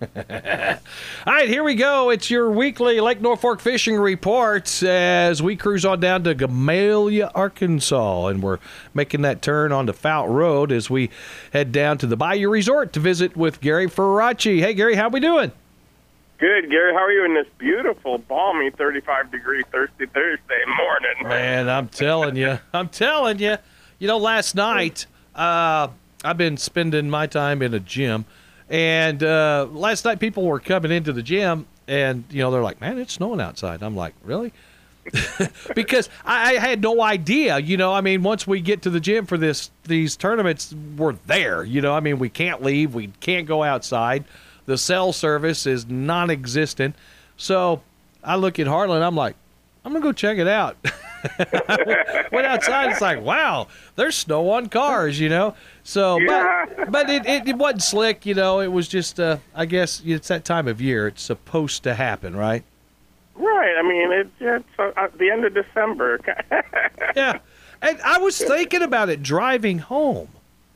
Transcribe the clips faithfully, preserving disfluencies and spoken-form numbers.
All right, here we go. It's your weekly Lake Norfolk Fishing Report as we cruise on down to Gamaliel, Arkansas, and we're making that turn onto Fout Road as we head down to the Bayou Resort to visit with Gary Faraci. Hey, Gary, how we doing? Good, Gary. How are you in this beautiful, balmy, thirty-five degree Thirsty Thursday morning? Man, I'm telling you, I'm telling you. You know, last night uh, I've been spending my time in a gym. And uh, last night people were coming into the gym and, you know, they're like, man, it's snowing outside. I'm like, really? Because I, I had no idea, you know, I mean, once we get to the gym for this, these tournaments, we're there, you know, I mean, we can't leave. We can't go outside. The cell service is non-existent. So I look at Harlan, I'm like, I'm going to go check it out. I went outside. It's like, wow, there's snow on cars, you know. So, yeah. but but it, it, it wasn't slick, you know. It was just, uh, I guess, it's that time of year. It's supposed to happen, right? Right. I mean, it's, it's uh, at the end of December. Yeah. And I was thinking about it driving home,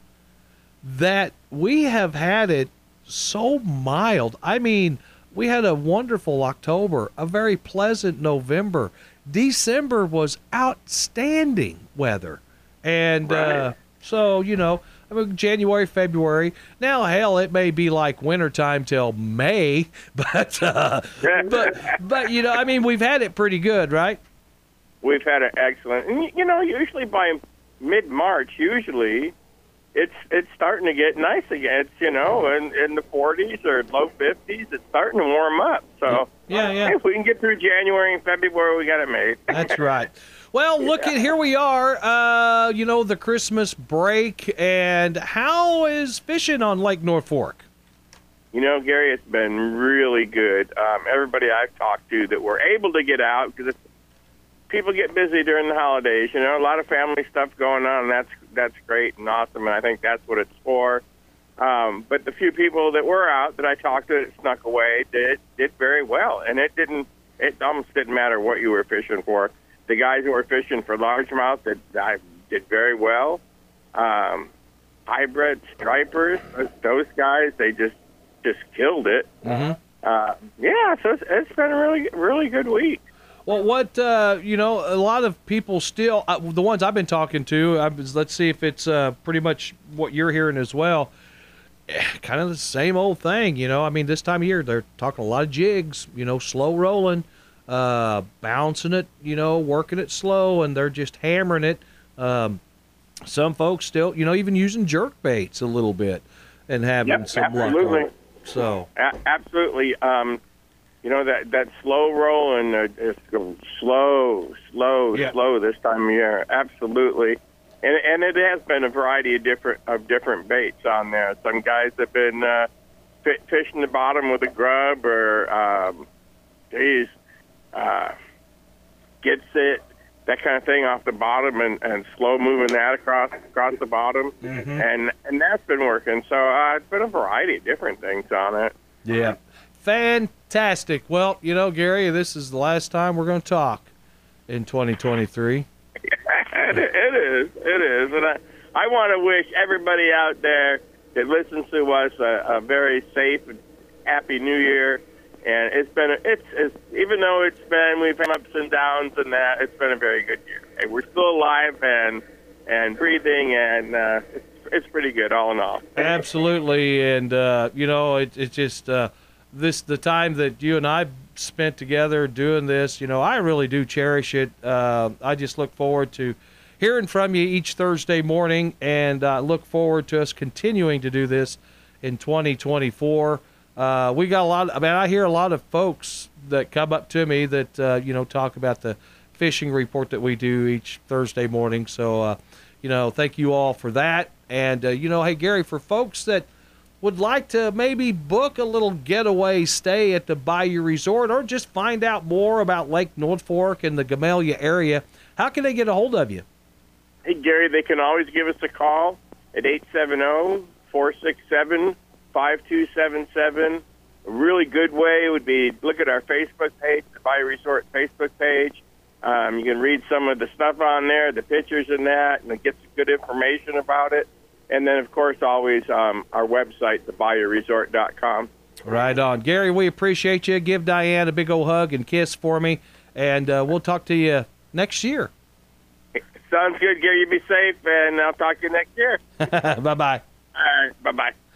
that we have had it so mild. I mean, we had a wonderful October, a very pleasant November. December was outstanding weather. And right. uh, so, you know, I mean, January, February. Now, hell, it may be like wintertime till May. But, uh, but, but, you know, I mean, we've had it pretty good, right? We've had it excellent. And, you know, usually by mid-March, usually, it's it's starting to get nice again. It's, you know, in, in the forties or low fifties, it's starting to warm up. So, yeah, yeah. if we can get through January and February, we got it made. That's right. Well, look Yeah. at, here we are, uh, you know, the Christmas break, and how is fishing on Lake Norfolk? You know, Gary, it's been really good. Um, everybody I've talked to that were able to get out, because people get busy during the holidays, you know, a lot of family stuff going on, and that's that's great and awesome, and I think that's what it's for. Um, but the few people that were out that I talked to that snuck away did did very well, and it didn't it almost didn't matter what you were fishing for. The guys who were fishing for largemouth did I did very well. Um, hybrid stripers, those guys, they just just killed it. Mm-hmm. Uh, yeah, so it's, it's been a really really good week. Well, what, uh, you know, a lot of people still, uh, the ones I've been talking to, I was, let's see if it's uh, pretty much what you're hearing as well, eh, kind of the same old thing, you know. I mean, this time of year, they're talking a lot of jigs, you know, slow rolling, uh, bouncing it, you know, working it slow, and they're just hammering it. Um, some folks still, you know, even using jerk baits a little bit and having Yep, some absolutely. luck on it. So, A- absolutely. Um, you know, that, that slow roll and uh, it's going slow, slow, Yeah. slow this time of year. Absolutely. And and it has been a variety of different of different baits on there. Some guys have been uh, fi- fishing the bottom with a grub or, um, geez, uh, gets it, that kind of thing off the bottom and, and slow moving that across across the bottom. Mm-hmm. And and that's been working. So uh, it's been a variety of different things on it. yeah. Fantastic. Well, you know, Gary, this is the last time we're going to talk in twenty twenty-three. it, it is. It is. And I, I want to wish everybody out there that listens to us a, a very safe and happy New Year. And it's been, a, it's, it's, even though it's been, we've had ups and downs and that, it's been a very good year. And we're still alive and, and breathing, and uh, it's, it's pretty good all in all. Absolutely. And, uh, you know, it, it's just uh, this, the time that you and I spent together doing this, you know, I really do cherish it. Uh, I just look forward to hearing from you each Thursday morning, and uh, look forward to us continuing to do this in twenty twenty-four. Uh, we got a lot, I mean, I hear a lot of folks that come up to me that, uh, you know, talk about the fishing report that we do each Thursday morning. So, uh, you know, thank you all for that. And, uh, you know, hey, Gary, for folks that would like to maybe book a little getaway stay at the Bayou Resort, or just find out more about Lake Norfolk and the Gamaliel area, how can they get a hold of you? Hey, Gary, they can always give us a call at eight seven zero, four six seven, five two seven seven. A really good way would be look at our Facebook page, the Bayou Resort Facebook page. Um, you can read some of the stuff on there, the pictures and that, and get some good information about it. And then, of course, always um, our website, the bayou resort dot com. Right on. Gary, we appreciate you. Give Diane a big old hug and kiss for me, and uh, we'll talk to you next year. Sounds good, Gary. You be safe, and I'll talk to you next year. Bye-bye. All right, bye-bye.